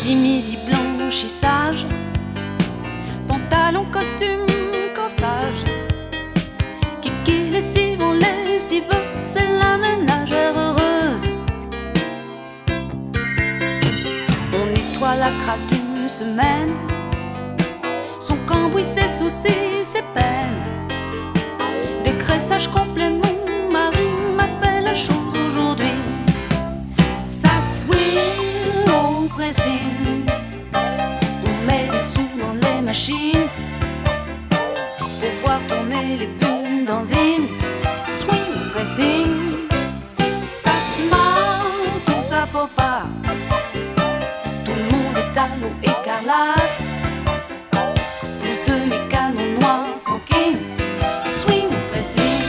midi blanchissage, pantalon, costume, corsage, kiki, lessive, on lessive, c'est la ménagère heureuse. On nettoie la crasse d'une semaine, son cambouis, ses soucis, ses peines. Décressage complet, mon mari m'a fait la chose aujourd'hui. Ça swing au pressing, on met des sous dans les machines pour voir tourner les bulles d'enzymes. Swing au pressing, ça se marre, tout ça pop pas. Tout le monde est à l'eau écarlate, plus de mécanos noirs smoking. Swing au pressing,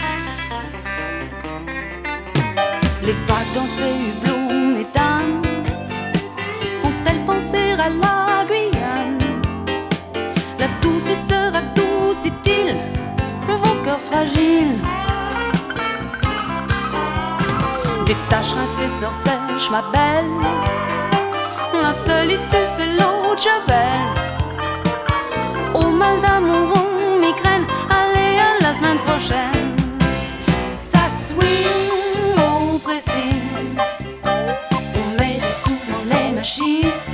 les vagues dans ces hublots, mesdames, font-elles penser à la Guyane? La douceur adoucit-il vos cœurs fragiles? Des taches rincées, sœurs sèches, ma belle, la seule issue c'est l'eau de Javel. Au mal d'amour, migraine, allez à la semaine prochaine. Ça swing au pressing, on met des sous dans les machines